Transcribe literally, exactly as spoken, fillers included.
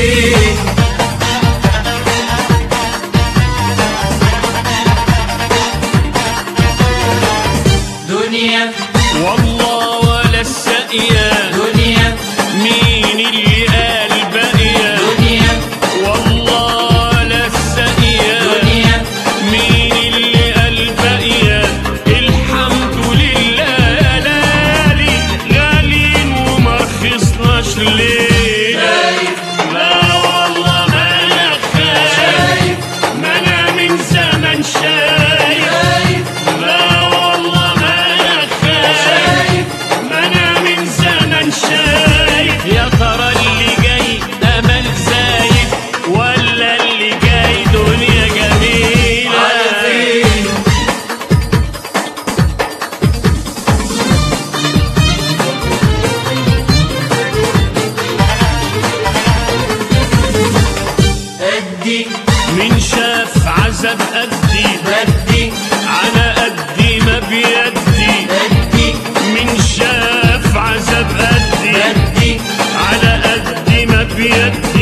فين؟ دنيا والله ولا السقيا دنيا مين اللي قال باقية دنيا والله ولا السقيا دنيا مين اللي قال باقية الحمد لله يا لالي غالين وما رخصناش ليه لا والله ما انا خايف ما انا من زمن شايف لا والله ما انا خايف ما انا من زمن شايف يا ترى اللي جاي امل زايد ولا اللي جاي دنيا جميلة على فين؟ أدي من شاف عذاب قدي بدي على قدي ما بيدي أدي من شاف عذاب قدي بدي على قدي ما بيدي